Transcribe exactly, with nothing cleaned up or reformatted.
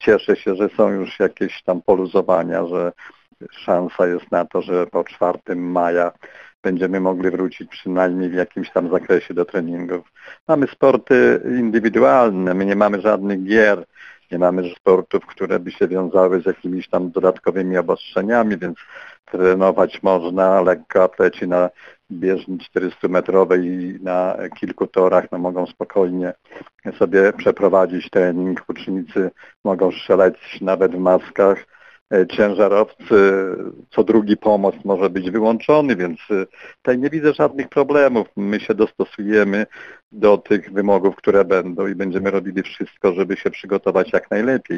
cieszę się, że są już jakieś tam poluzowania, że szansa jest na to, że po czwartego maja będziemy mogli wrócić przynajmniej w jakimś tam zakresie do treningów. Mamy sporty indywidualne, my nie mamy żadnych gier, nie mamy sportów, które by się wiązały z jakimiś tam dodatkowymi obostrzeniami, więc trenować można, lekkoatleci na bieżni czterystumetrowej i na kilku torach no, mogą spokojnie sobie przeprowadzić trening, ucznicy mogą strzelać nawet w maskach, ciężarowcy, co drugi pomost może być wyłączony, więc tutaj nie widzę żadnych problemów. My się dostosujemy do tych wymogów, które będą i będziemy robili wszystko, żeby się przygotować jak najlepiej.